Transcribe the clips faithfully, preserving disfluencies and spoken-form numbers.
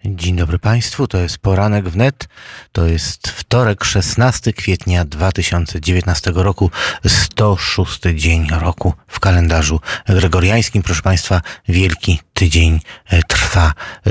Dzień dobry Państwu, to jest Poranek Wnet, to jest wtorek, szesnastego kwietnia dwa tysiące dziewiętnastego roku, sto szósty dzień roku w kalendarzu gregoriańskim. Proszę Państwa, wielki tydzień trwa.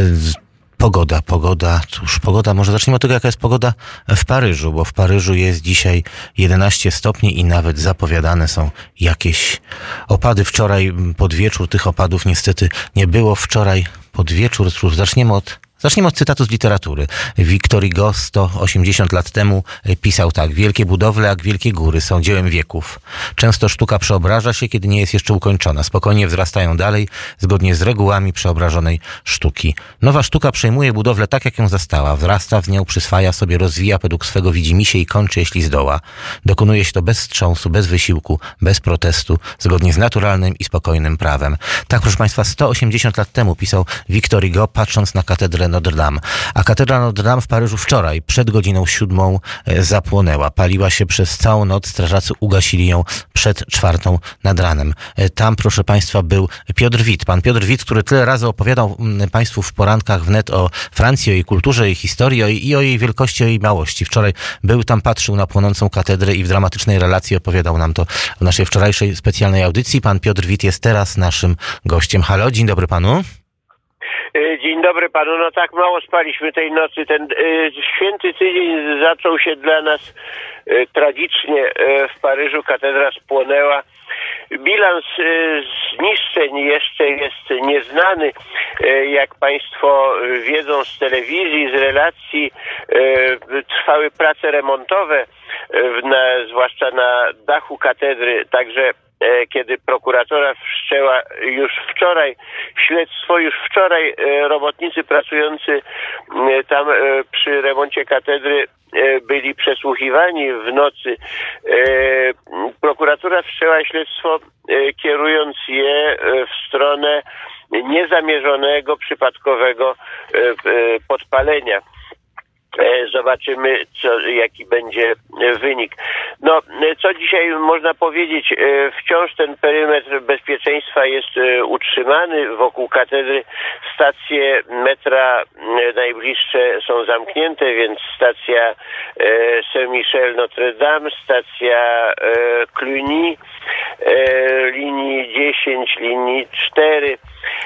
Pogoda, pogoda, cóż, pogoda, może zacznijmy od tego, jaka jest pogoda w Paryżu, bo w Paryżu jest dzisiaj jedenaście stopni i nawet zapowiadane są jakieś opady. Wczoraj pod wieczór tych opadów niestety nie było. Wczoraj pod wieczór, cóż, zaczniemy od Zacznijmy od cytatu z literatury. Victor Hugo sto osiemdziesiąt lat temu pisał tak: wielkie budowle jak wielkie góry są dziełem wieków. Często sztuka przeobraża się, kiedy nie jest jeszcze ukończona. Spokojnie wzrastają dalej, zgodnie z regułami przeobrażonej sztuki. Nowa sztuka przejmuje budowlę tak, jak ją zastała. Wzrasta w nią, przyswaja sobie, rozwija według swego widzimisię i kończy, jeśli zdoła. Dokonuje się to bez wstrząsu, bez wysiłku, bez protestu, zgodnie z naturalnym i spokojnym prawem. Tak, proszę Państwa, sto osiemdziesiąt lat temu pisał Victor Hugo, patrząc na katedrę Notre Dame. A katedra Notre Dame w Paryżu wczoraj przed godziną siódmą zapłonęła. Paliła się przez całą noc. Strażacy ugasili ją przed czwartą nad ranem. Tam, proszę Państwa, był Piotr Wit. Pan Piotr Wit, który tyle razy opowiadał Państwu w porankach wnet o Francji, o jej kulturze, jej historii o jej, i o jej wielkości, o jej małości. Wczoraj był tam, patrzył na płonącą katedrę i w dramatycznej relacji opowiadał nam to w naszej wczorajszej specjalnej audycji. Pan Piotr Wit jest teraz naszym gościem. Halo, dzień dobry Panu. Dzień dobry Panu. No tak mało spaliśmy tej nocy. Ten y, święty tydzień zaczął się dla nas y, tragicznie. Y, w Paryżu katedra spłonęła. Bilans y, zniszczeń jeszcze jest nieznany. Y, jak Państwo wiedzą z telewizji, z relacji, y, trwały prace remontowe, y, na, zwłaszcza na dachu katedry. Także kiedy prokuratura wszczęła już wczoraj śledztwo, już wczoraj robotnicy pracujący tam przy remoncie katedry byli przesłuchiwani w nocy. Prokuratura wszczęła śledztwo, kierując je w stronę niezamierzonego, przypadkowego podpalenia. Zobaczymy, co, jaki będzie wynik. No, co dzisiaj można powiedzieć? Wciąż ten perymetr bezpieczeństwa jest utrzymany. Wokół katedry stacje metra najbliższe są zamknięte, więc stacja Saint-Michel Notre Dame, stacja Cluny, linii dziesięć, linii cztery.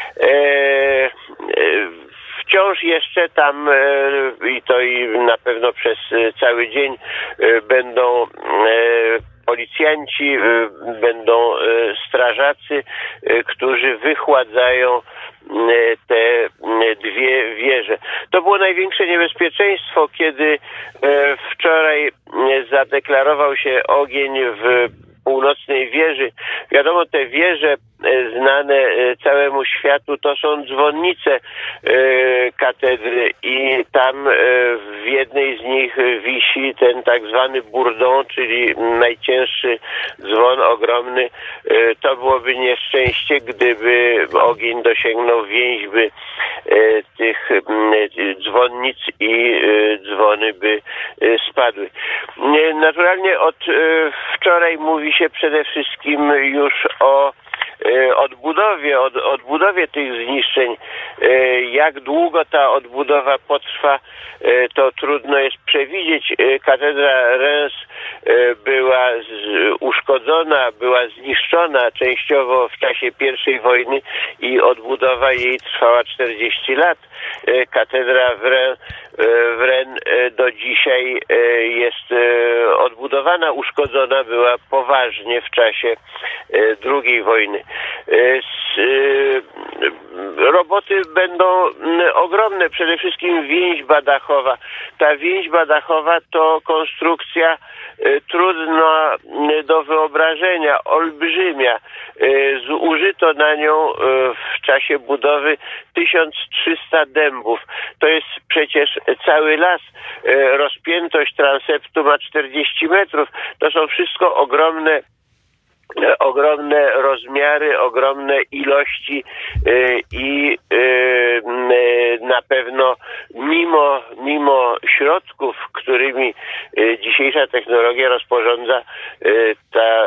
Wciąż jeszcze tam i to i na pewno przez cały dzień będą policjanci, będą strażacy, którzy wychładzają te dwie wieże. To było największe niebezpieczeństwo, kiedy wczoraj zadeklarował się ogień w północnej wieży. Wiadomo, te wieże znane całemu światu to są dzwonnice katedry i tam w jednej z nich wisi ten tak zwany bourdon, czyli najcięższy dzwon, ogromny. To byłoby nieszczęście, gdyby ogień dosięgnął więźby tych dzwonnic i dzwony by spadły. Naturalnie od wczoraj mówi się przede wszystkim już o odbudowie, od, odbudowie tych zniszczeń. Jak długo ta odbudowa potrwa, to trudno jest przewidzieć. Katedra Reims była z, uszkodzona, była zniszczona częściowo w czasie pierwszej wojny i odbudowa jej trwała czterdzieści lat. Katedra w Reims, w Rennes do dzisiaj jest odbudowana, uszkodzona była poważnie w czasie drugiej wojny. Roboty będą ogromne, przede wszystkim więźba dachowa. Ta więźba dachowa to konstrukcja trudna do wyobrażenia, olbrzymia. Zużyto na nią w czasie budowy tysiąc trzysta dębów. To jest przecież cały las. Rozpiętość transeptu ma czterdzieści metrów. To są wszystko ogromne ogromne rozmiary, ogromne ilości i na pewno mimo, mimo środków, którymi dzisiejsza technologia rozporządza, ta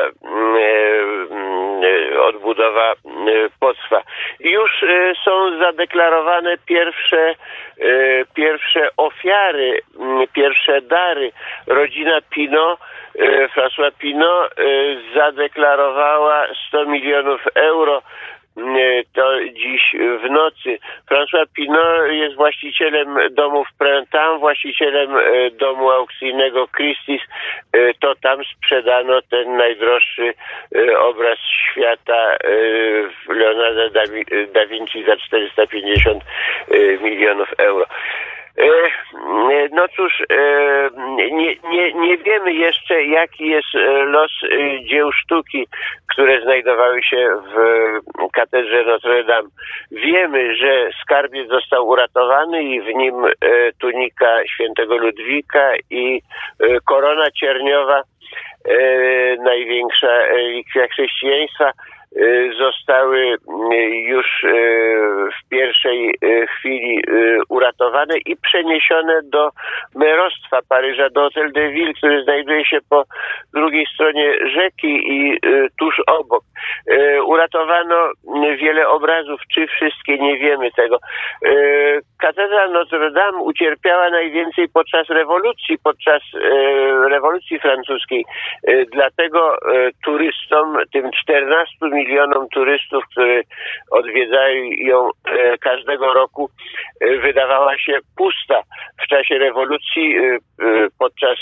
odbudowa potrwa. Już są zadeklarowane pierwsze, pierwsze ofiary, pierwsze dary. Rodzina Pinault, François Pinault zadeklarowała sto milionów euro. To dziś w nocy. François Pinault jest właścicielem domu w Printemps, właścicielem domu aukcyjnego Christie's. To tam sprzedano ten najdroższy obraz świata Leonarda da Vinci za czterysta pięćdziesiąt milionów euro. No cóż, nie, nie, nie wiemy jeszcze, jaki jest los dzieł sztuki, które znajdowały się w katedrze Notre Dame. Wiemy, że skarbiec został uratowany i w nim tunika świętego Ludwika i korona cierniowa, największa relikwia chrześcijaństwa, zostały już w pierwszej chwili uratowane i przeniesione do merostwa Paryża, do Hotel de Ville, który znajduje się po drugiej stronie rzeki i tuż obok. Uratowano wiele obrazów, czy wszystkie, nie wiemy tego. Katedra Notre Dame ucierpiała najwięcej podczas rewolucji, podczas rewolucji francuskiej. Dlatego turystom, tym czternastu milionom turystów, którzy odwiedzają ją każdego roku, wydawała się pusta. W czasie rewolucji, podczas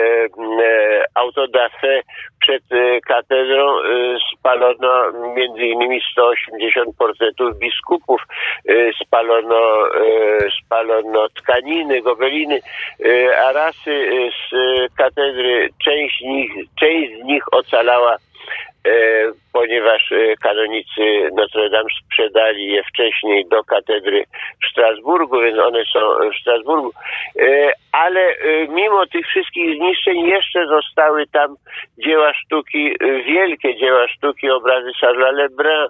auto da fé przed katedrą spalono między innymi sto osiemdziesiąt portretów biskupów, spalono, spalono tkaniny, gobeliny, arasy z katedry. Część, nich, część z nich ocalała, ponieważ kanonicy Notre Dame sprzedali je wcześniej do katedry w Strasburgu, więc one są w Strasburgu. Ale mimo tych wszystkich zniszczeń jeszcze zostały tam dzieła sztuki, wielkie dzieła sztuki, obrazy Charlesa Lebrun,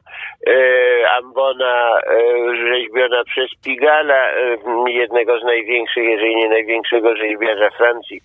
ambona rzeźbiona przez Pigala, jednego z największych, jeżeli nie największego rzeźbiarza Francji.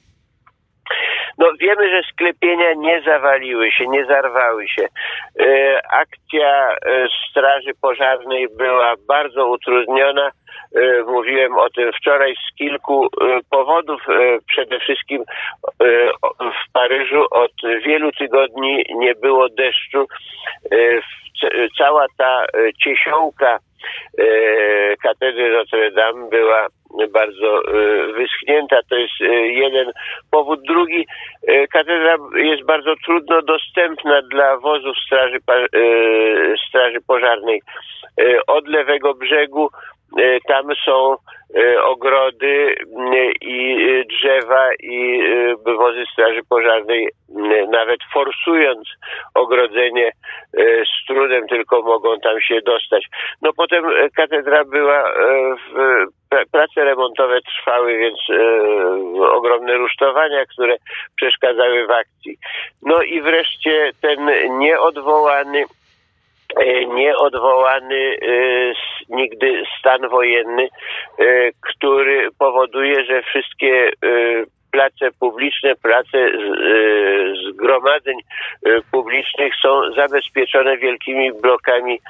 No wiemy, że sklepienia nie zawaliły się, nie zarwały się. E, akcja e, Straży Pożarnej była bardzo utrudniona. E, mówiłem o tym wczoraj z kilku e, powodów. E, przede wszystkim e, w Paryżu od wielu tygodni nie było deszczu. E, c- cała ta e, ciesiołka e, katedry Notre Dame była bardzo wyschnięta. To jest jeden powód. Drugi, katedra jest bardzo trudno dostępna dla wozów straży, straży pożarnej. Od lewego brzegu tam są ogrody i drzewa i wozy straży pożarnej, nawet forsując ogrodzenie, z trudem tylko mogą tam się dostać. No potem katedra była w prace remontowe trwały, więc e, ogromne rusztowania, które przeszkadzały w akcji. No i wreszcie ten nieodwołany e, nieodwołany e, nigdy stan wojenny, e, który powoduje, że wszystkie e, place publiczne, place zgromadzeń publicznych są zabezpieczone wielkimi blokami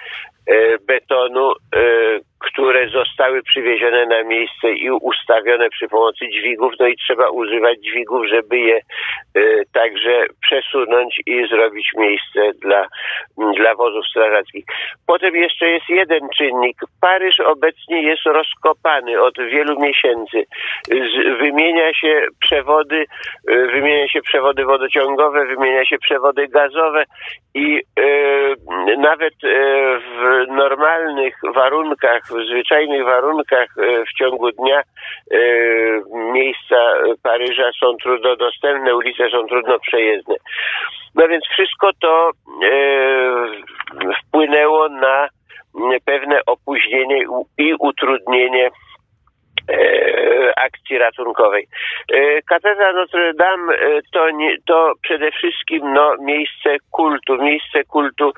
betonu, które zostały przywiezione na miejsce i ustawione przy pomocy dźwigów. No i trzeba używać dźwigów, żeby je także przesunąć i zrobić miejsce dla, dla wozów strażackich. Potem jeszcze jest jeden czynnik. Paryż obecnie jest rozkopany od wielu miesięcy. Wymienia się przewody, wymienia się przewody wodociągowe, wymienia się przewody gazowe i e, nawet e, w normalnych warunkach, w zwyczajnych warunkach e, w ciągu dnia e, miejsca Paryża są trudno dostępne, ulice są trudno przejezdne. No więc wszystko to e, wpłynęło na pewne opóźnienie i utrudnienie akcji ratunkowej. Katedra Notre Dame to, nie, to przede wszystkim no, miejsce kultu, miejsce kultu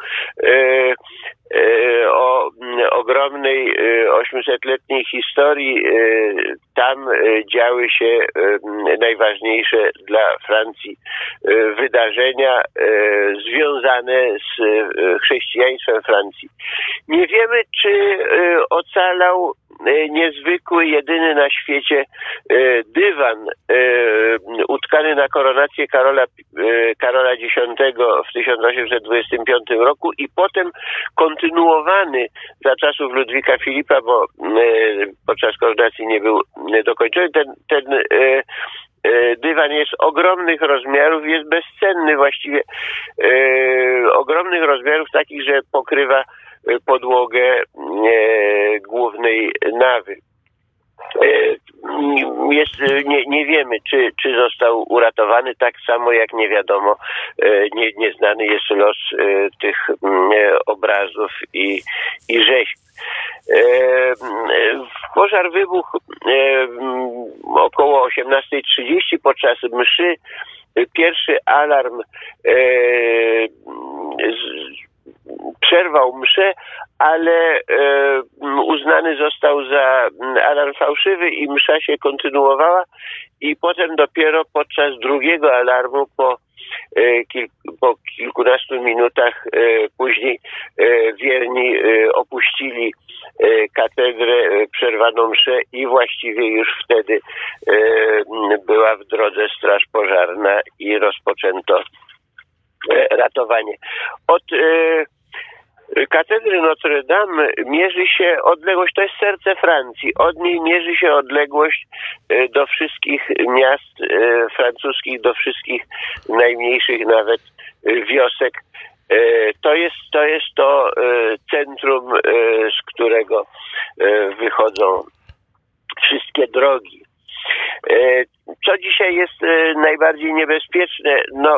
o ogromnej osiemsetletniej historii. Tam działy się najważniejsze dla Francji wydarzenia związane z chrześcijaństwem Francji. Nie wiemy, czy ocalał niezwykły, jedyny na świecie dywan utkany na koronację Karola, Karola Dziesiątego w tysiąc osiemset dwudziestym piątym roku i potem kontynuowany za czasów Ludwika Filipa, bo podczas koronacji nie był dokończony. Ten, ten dywan jest ogromnych rozmiarów, jest bezcenny właściwie, ogromnych rozmiarów takich, że pokrywa podłogę głównej nawy. Jest, nie, nie wiemy, czy, czy został uratowany, tak samo jak nie wiadomo, nie, nieznany jest los tych obrazów i, i rzeźb. Pożar wybuchł około osiemnasta trzydzieści podczas mszy. Pierwszy alarm przerwał mszę, ale e, uznany został za alarm fałszywy i msza się kontynuowała i potem dopiero podczas drugiego alarmu po, e, kil, po kilkunastu minutach e, później e, wierni e, opuścili e, katedrę, e, przerwano mszę i właściwie już wtedy e, była w drodze straż pożarna i rozpoczęto e, ratowanie. Od e, katedry Notre Dame mierzy się odległość, to jest serce Francji, od niej mierzy się odległość do wszystkich miast francuskich, do wszystkich najmniejszych nawet wiosek. To jest to, jest to centrum, z którego wychodzą wszystkie drogi. Co dzisiaj jest najbardziej niebezpieczne? No,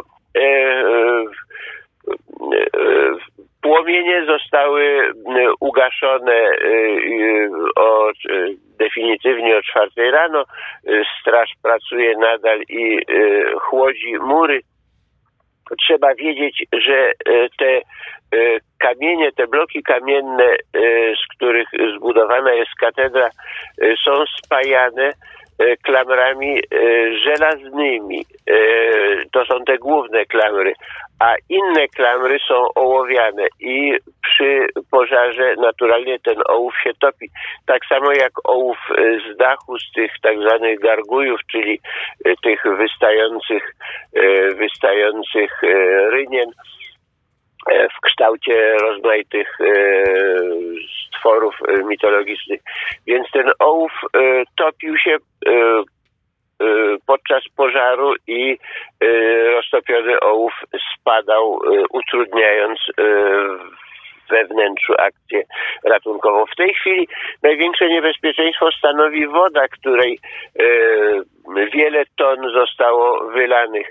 płomienie zostały ugaszone o, definitywnie o czwartej rano. Straż pracuje nadal i chłodzi mury. Trzeba wiedzieć, że te kamienie, te bloki kamienne, z których zbudowana jest katedra, są spajane klamrami żelaznymi. To są te główne klamry, a inne klamry są ołowiane i przy pożarze naturalnie ten ołów się topi. Tak samo jak ołów z dachu, z tych tak zwanych gargujów, czyli tych wystających, wystających rynien w kształcie rozmaitych stworów mitologicznych. Więc ten ołów topił się podczas pożaru i roztopiony ołów spadał, utrudniając we wnętrzu akcję ratunkową. W tej chwili największe niebezpieczeństwo stanowi woda, której wiele ton zostało wylanych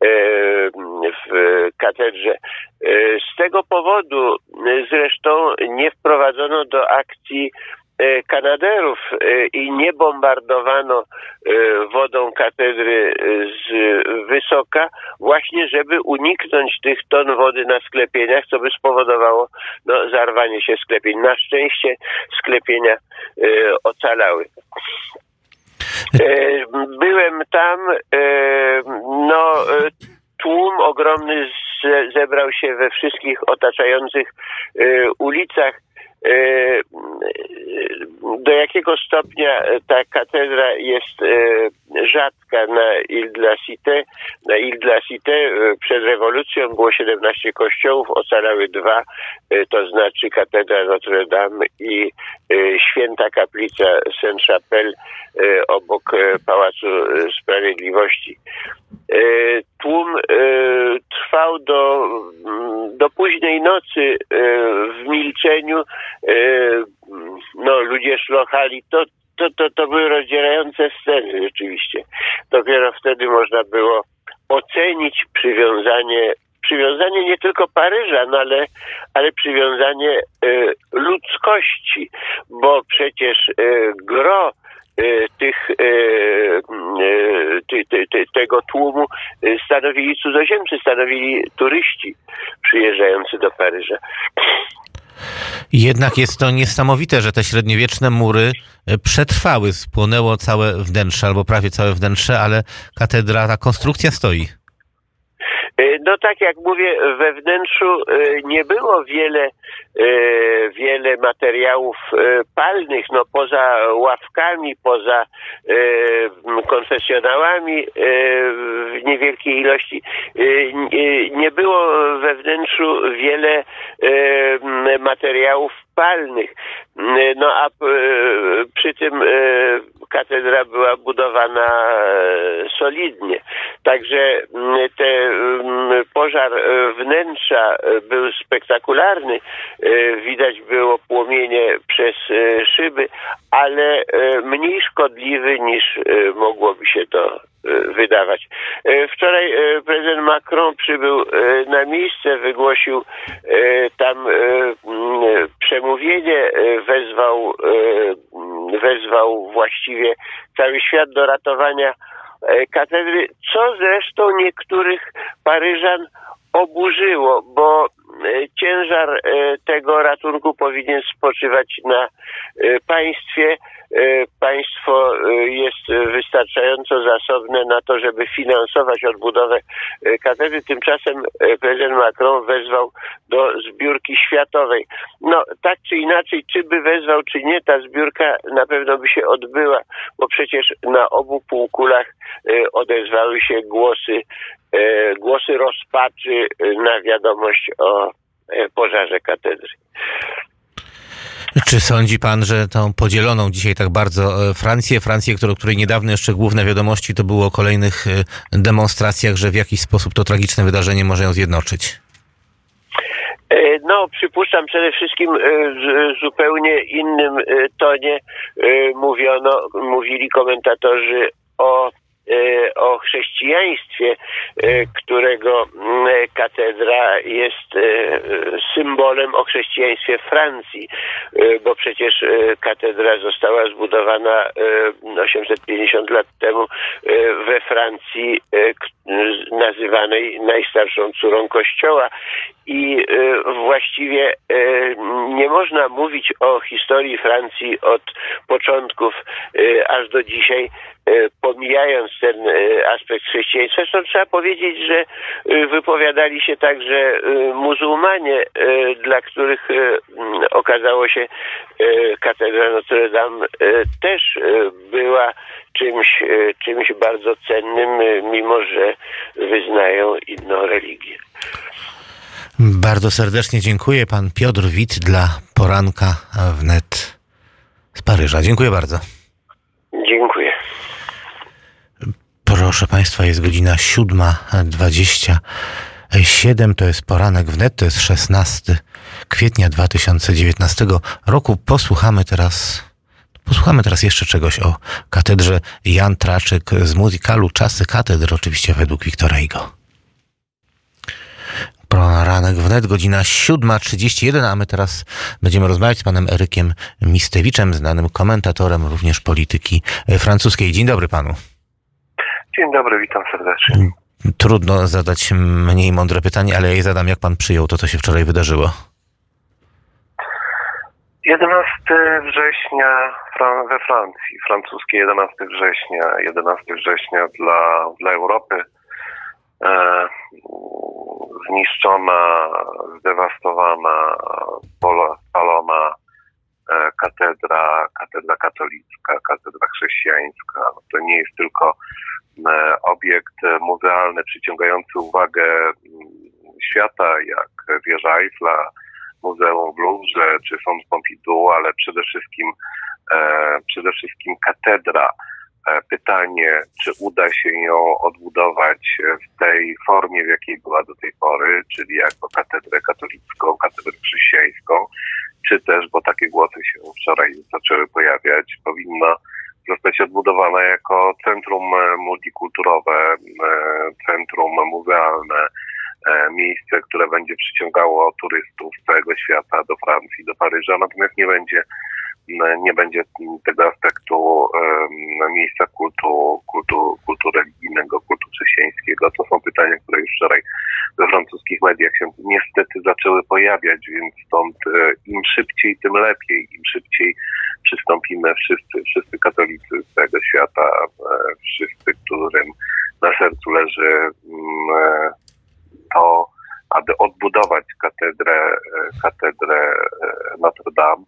w katedrze. Z tego powodu zresztą nie wprowadzono do akcji kanaderów i nie bombardowano wodą katedry z wysoka, właśnie żeby uniknąć tych ton wody na sklepieniach, co by spowodowało no, zarwanie się sklepień. Na szczęście sklepienia ocalały. Byłem tam, no tłum ogromny zebrał się we wszystkich otaczających ulicach. Do jakiego stopnia ta katedra jest rzadka na Ile de la Cité. Na Ile de la Cité przed rewolucją było siedemnaście kościołów, ocalały dwa, to znaczy katedra Notre Dame i święta kaplica Sainte-Chapelle obok Pałacu Sprawiedliwości. Tłum trwał do, do późnej nocy w milczeniu. No, ludzie szlochali. To, to, to, to były rozdzierające sceny rzeczywiście. Dopiero wtedy można było ocenić przywiązanie, przywiązanie nie tylko Paryża, no ale, ale przywiązanie ludzkości, bo przecież gro tych ty, ty, ty, tego tłumu stanowili cudzoziemcy, stanowili turyści przyjeżdżający do Paryża. Jednak jest to niesamowite, że te średniowieczne mury przetrwały. Spłonęło całe wnętrze, albo prawie całe wnętrze, ale katedra, ta konstrukcja stoi. No tak jak mówię, we wnętrzu nie było wiele, wiele materiałów palnych, no poza ławkami, poza konfesjonałami w niewielkiej ilości. Nie było we wnętrzu wiele materiałów palnych. No a przy tym katedra była budowana solidnie. Także te pożar wnętrza był spektakularny. Widać było płomienie przez szyby, ale mniej szkodliwy niż mogłoby się to wydawać. Wczoraj prezydent Macron przybył na miejsce, wygłosił tam przemówienie, wezwał, wezwał właściwie cały świat do ratowania katedry, co zresztą niektórych Paryżan oburzyło, bo ciężar tego ratunku powinien spoczywać na państwie. Państwo jest wystarczająco zasobne na to, żeby finansować odbudowę katedry. Tymczasem prezydent Macron wezwał do zbiórki światowej. No tak czy inaczej, czy by wezwał, czy nie, ta zbiórka na pewno by się odbyła, bo przecież na obu półkulach odezwały się głosy, głosy rozpaczy na wiadomość o pożarze katedry. Czy sądzi pan, że tą podzieloną dzisiaj tak bardzo Francję, Francję, o której niedawno jeszcze główne wiadomości to było o kolejnych demonstracjach, że w jakiś sposób to tragiczne wydarzenie może ją zjednoczyć? No, przypuszczam, przede wszystkim w zupełnie innym tonie mówiono, mówili komentatorzy o o chrześcijaństwie, którego katedra jest symbolem, o chrześcijaństwie Francji, bo przecież katedra została zbudowana osiemset pięćdziesiąt lat temu we Francji, nazywanej najstarszą córą Kościoła. I właściwie nie można mówić o historii Francji od początków aż do dzisiaj, pomijając ten aspekt chrześcijaństwa. Zresztą trzeba powiedzieć, że wypowiadali się także muzułmanie, dla których okazało się katedra Notre Dame też była czymś, czymś bardzo cennym, mimo że wyznają inną religię. Bardzo serdecznie dziękuję. Pan Piotr Wit dla Poranka Wnet z Paryża. Dziękuję bardzo. Dziękuję. Proszę Państwa, jest godzina siódma dwadzieścia siedem. To jest Poranek Wnet, to jest szesnastego kwietnia dwa tysiące dziewiętnastego roku. Posłuchamy teraz, posłuchamy teraz jeszcze czegoś o katedrze. Jan Traczyk z muzykalu Czasy katedr, oczywiście według Wiktora Hugo. Poranek Wnet, godzina siódma trzydzieści jeden, a my teraz będziemy rozmawiać z panem Erykiem Mistewiczem, znanym komentatorem również polityki francuskiej. Dzień dobry panu. Dzień dobry, witam serdecznie. Trudno zadać mniej mądre pytanie, ale ja je zadam, jak pan przyjął to, co się wczoraj wydarzyło. jedenastego września we Francji, francuskie jedenastego września, jedenastego września dla, dla Europy. E, zniszczona, zdewastowana, spalona e, katedra, katedra katolicka, katedra chrześcijańska. To nie jest tylko e, obiekt muzealny przyciągający uwagę m, świata, jak wieża Eiffla, Muzeum w Louvre czy Sąd Pompidou, ale przede wszystkim, e, przede wszystkim katedra. Pytanie, czy uda się ją odbudować w tej formie, w jakiej była do tej pory, czyli jako katedrę katolicką, katedrę chrześcijańską, czy też, bo takie głosy się wczoraj zaczęły pojawiać, powinna zostać odbudowana jako centrum multikulturowe, centrum muzealne, miejsce, które będzie przyciągało turystów z całego świata do Francji, do Paryża, natomiast nie będzie nie będzie tego aspektu um, miejsca kultu, kultu, kultu religijnego, kultu chrześcijańskiego. To są pytania, które już wczoraj we francuskich mediach się niestety zaczęły pojawiać, więc stąd im szybciej, tym lepiej. Im szybciej przystąpimy wszyscy, wszyscy katolicy z całego świata, wszyscy, którym na sercu leży to, aby odbudować katedrę, katedrę Notre Dame,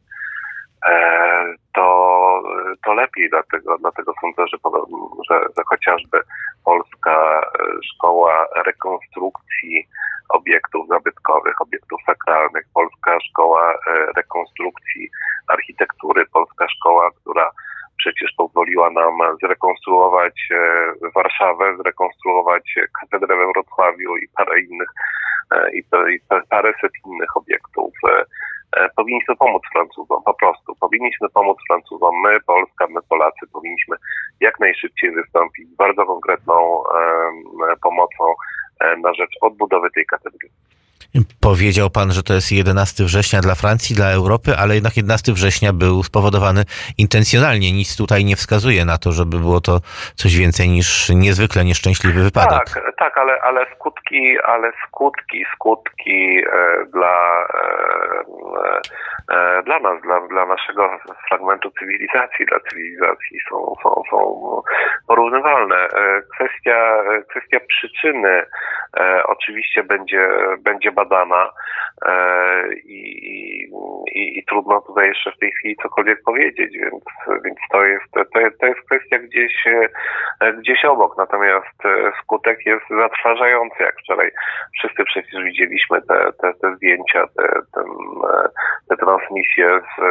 to, to lepiej. Dlatego, dlatego sądzę, że, że, że chociażby Polska Szkoła Rekonstrukcji Obiektów Zabytkowych, Obiektów Sakralnych, Polska Szkoła Rekonstrukcji Architektury, Polska Szkoła, która przecież pozwoliła nam zrekonstruować Warszawę, zrekonstruować katedrę we Wrocławiu i parę innych, i paręset innych obiektów. Powinniśmy pomóc Francuzom, po prostu. Powinniśmy pomóc Francuzom. My, Polska, my, Polacy, powinniśmy jak najszybciej wystąpić z bardzo konkretną pomocą na rzecz odbudowy tej katedry. Powiedział pan, że to jest jedenastego września dla Francji, dla Europy, ale jednak jedenastego września był spowodowany intencjonalnie. Nic tutaj nie wskazuje na to, żeby było to coś więcej niż niezwykle nieszczęśliwy wypadek. Tak, tak, ale, ale skutki, ale skutki, skutki e, dla, e, e, dla nas, dla, dla naszego fragmentu cywilizacji, dla cywilizacji są, są, są porównywalne. Kwestia, kwestia przyczyny e, oczywiście będzie, będzie badana e, i, i, i trudno tutaj jeszcze w tej chwili cokolwiek powiedzieć, więc, więc to jest, to jest, to jest kwestia gdzieś, gdzieś obok, natomiast skutek jest zatrważający, jak wczoraj wszyscy przecież widzieliśmy te, te, te zdjęcia, te, te, te transmisje z,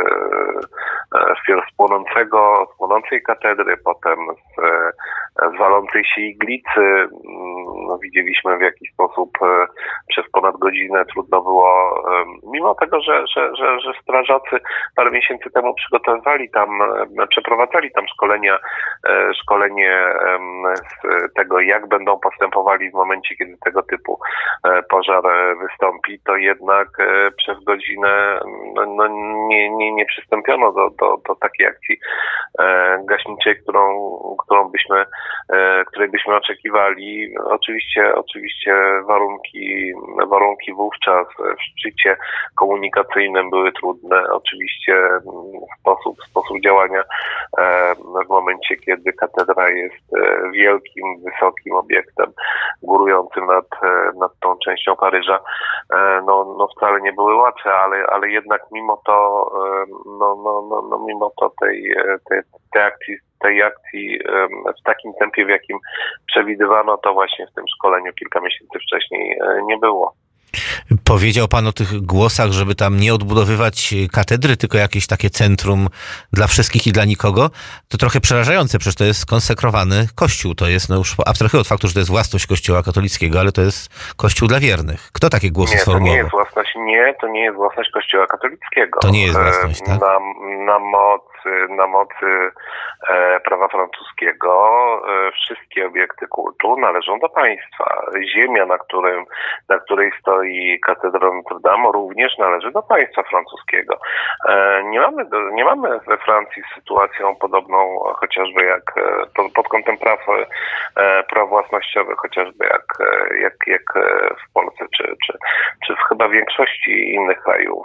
z płonącego, z płonącej katedry, potem z, z walącej się iglicy. No, widzieliśmy, w jaki sposób przez ponad godzinę trudno było, mimo tego, że, że, że, że strażacy parę miesięcy temu przygotowywali tam, przeprowadzali tam szkolenia, szkolenie z tego, jak będą postępowali w momencie, kiedy tego typu pożar wystąpi, to jednak przez godzinę no, no, nie, nie, nie przystąpiono do, do, do takiej akcji gaśniczej, którą, którą byśmy, której byśmy oczekiwali. Oczywiście, oczywiście warunki, warunki wówczas w szczycie komunikacyjnym były trudne. Oczywiście sposób, sposób działania w momencie, kiedy katedra jest wielkim, wysokim obiektem górującym nad, nad tą częścią Paryża, no, no wcale nie były łatwe, ale, ale jednak mimo to, no, no, no, no mimo to tej, tej, tej akcji tej akcji w takim tempie, w jakim przewidywano, to właśnie w tym szkoleniu kilka miesięcy wcześniej nie było. Powiedział pan o tych głosach, żeby tam nie odbudowywać katedry, tylko jakieś takie centrum dla wszystkich i dla nikogo. To trochę przerażające, przecież to jest konsekrowany kościół. To jest, no już abstrahuję od faktu, że to jest własność Kościoła katolickiego, ale to jest kościół dla wiernych. Kto takie głosy nie, sformułował? To nie jest własność, nie, to nie jest własność Kościoła katolickiego. To nie jest własność, tak? Na, na mocy, na mocy e, prawa francuskiego e, wszystkie obiekty kultu należą do państwa. Ziemia, na, którym, na której stoi katedra Notre Dame, również należy do państwa francuskiego. E, nie mamy, do, nie mamy we Francji sytuacją podobną chociażby jak pod, pod kątem praw, e, praw własnościowych, chociażby jak, jak, jak w Polsce, czy, czy, czy w chyba większości innych krajów,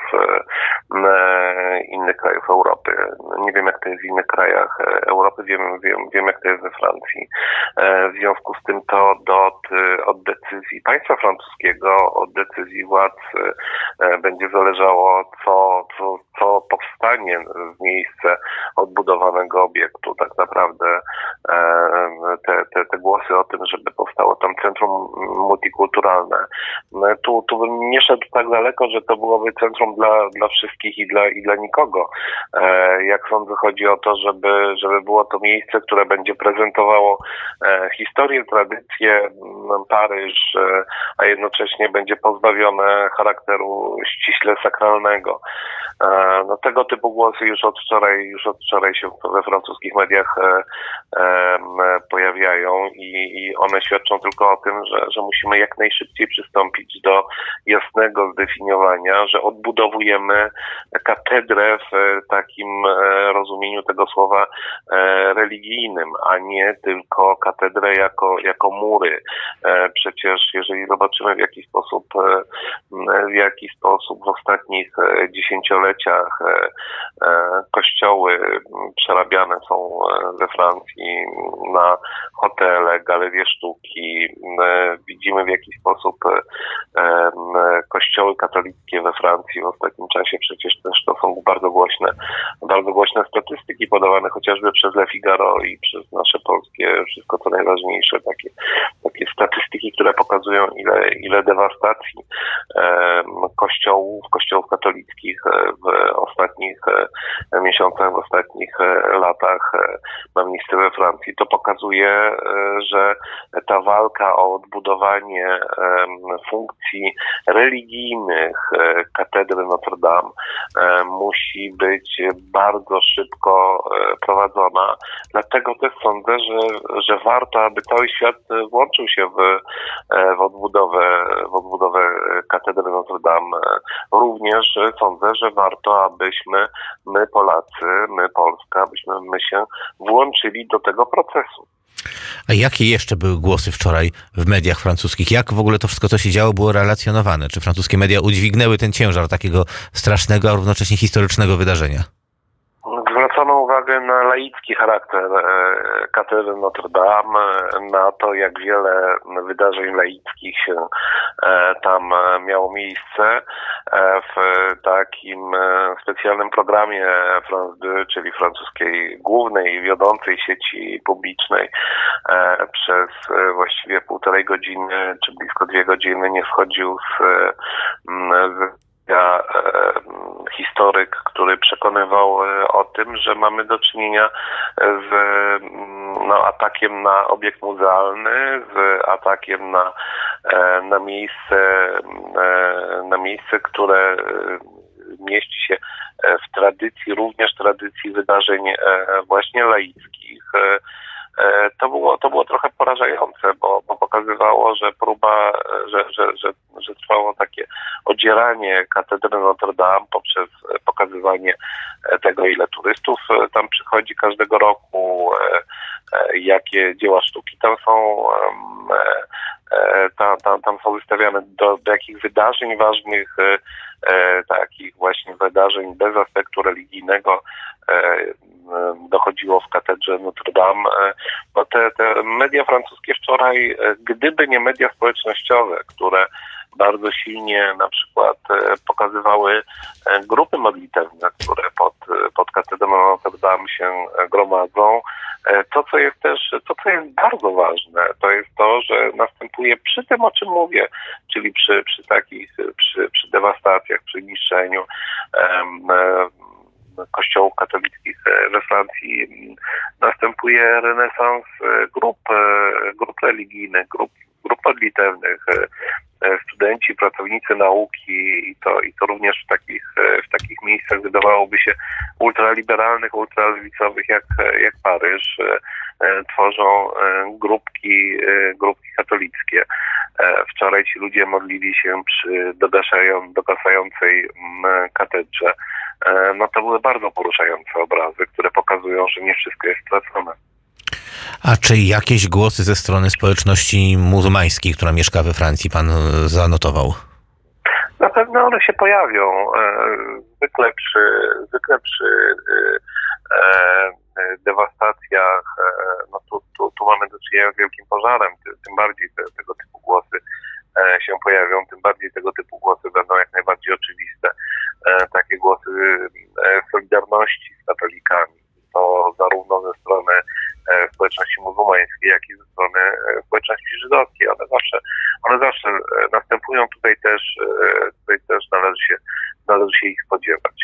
e, innych krajów Europy. Nie wiem, jak to jest w innych krajach Europy, wiem, wiem, wiem jak to jest we Francji. E, w związku z tym to od, od decyzji państwa francuskiego, od decyzji władz e, będzie zależało, co, co, co powstanie w miejsce odbudowanego obiektu. Tak naprawdę e, te, te, te głosy o tym, żeby powstało tam centrum multikulturalne. E, tu, tu bym nie szedł tak daleko, że to byłoby centrum dla, dla wszystkich i dla, i dla nikogo. E, jak sądzę, chodzi o to, żeby, żeby było to miejsce, które będzie prezentowało e, historię, tradycję, Paryż, e, a jednocześnie będzie pozbawione charakteru ściśle sakralnego. E, no, tego typu głosy już od wczoraj, już od wczoraj się we francuskich mediach e, e, pojawiają i, i one świadczą tylko o tym, że, że musimy jak najszybciej przystąpić do takiego jasnego zdefiniowania, że odbudowujemy katedrę w takim rozumieniu tego słowa religijnym, a nie tylko katedrę jako, jako mury. Przecież jeżeli zobaczymy w jaki sposób, w jaki sposób w ostatnich dziesięcioleciach kościoły przerabiane są we Francji na hotele, galerie sztuki. Widzimy w jaki sposób kościoły katolickie we Francji w ostatnim czasie, przecież też to są bardzo głośne, bardzo głośne statystyki podawane chociażby przez Le Figaro i przez nasze polskie, wszystko to najważniejsze, takie, takie statystyki, które pokazują ile, ile dewastacji kościołów, kościołów katolickich w ostatnich miesiącach, w ostatnich latach ma miejsce we Francji. To pokazuje, że ta walka o odbudowanie funkcji religijnych katedry Notre Dame musi być bardzo szybko prowadzona. Dlatego też sądzę, że, że warto, aby cały świat włączył się w, w odbudowę, w odbudowę katedry Notre Dame. Również sądzę, że warto, abyśmy my Polacy, my Polska, abyśmy my się włączyli do tego procesu. A jakie jeszcze były głosy wczoraj w mediach francuskich? Jak w ogóle to wszystko, co się działo, było relacjonowane? Czy francuskie media udźwignęły ten ciężar takiego strasznego, a równocześnie historycznego wydarzenia? Zwracano uwagę na laicki charakter katedry Notre Dame, na to, jak wiele wydarzeń laickich się tam miało miejsce. W takim specjalnym programie France deux, czyli francuskiej głównej, wiodącej sieci publicznej, przez właściwie półtorej godziny, czy blisko dwie godziny nie schodził z, z Ja, e, historyk, który przekonywał o tym, że mamy do czynienia z no, atakiem na obiekt muzealny, z atakiem na, e, na miejsce, e, na miejsce, które mieści się w tradycji, również tradycji wydarzeń e, właśnie laickich. E, To było, to było trochę porażające, bo, bo pokazywało, że próba, że, że, że, że trwało takie odzieranie katedry Notre Dame poprzez pokazywanie tego, ile turystów tam przychodzi każdego roku, jakie dzieła sztuki tam są, tam, tam, tam są wystawiane, do, do jakich wydarzeń ważnych, takich właśnie wydarzeń bez aspektu religijnego dochodziło w katedrze Notre Dame. No te, te media francuskie wczoraj, gdyby nie media społecznościowe, które bardzo silnie na przykład pokazywały grupy modlitewne, które pod, pod katedrą Notre Dame się gromadzą. To, co jest też, to, co jest bardzo ważne, to jest to, że następuje przy tym, o czym mówię, czyli przy, przy takich, przy, przy dewastacjach, przy niszczeniu um, kościołów katolickich we Francji, następuje renesans grup, grup religijnych, grup, grup modlitewnych, studenci, pracownicy nauki i to, i to również w takich, w takich miejscach wydawałoby się ultraliberalnych, ultralewicowych jak, jak Paryż, tworzą grupki, grupki katolickie. Wczoraj ci ludzie modlili się przy dogaszają, dogasającej katedrze. No to były bardzo poruszające obrazy, które pokazują, że nie wszystko jest stracone. A czy jakieś głosy ze strony społeczności muzułmańskiej, która mieszka we Francji, pan zanotował? Na pewno one się pojawią. Zwykle przy, zwykle przy e, dewastacjach, no tu, tu, tu mamy do czynienia z wielkim pożarem, tym bardziej te, tego typu głosy się pojawią, tym bardziej tego typu głosy będą jak najbardziej oczywiste. Takie głosy solidarności z katolikami, to zarówno ze strony społeczności muzułmańskiej, jak i ze strony społeczności żydowskiej. One zawsze, one zawsze następują, tutaj też, tutaj też należy się, należy się ich spodziewać.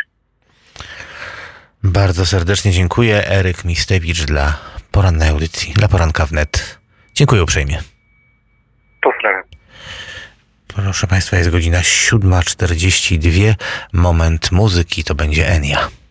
Bardzo serdecznie dziękuję. Eryk Mistewicz dla porannej audycji, dla poranka wnet. Dziękuję uprzejmie. Pozdrawiam. Proszę Państwa, jest godzina siódma czterdzieści dwa. Moment muzyki, to będzie Enia.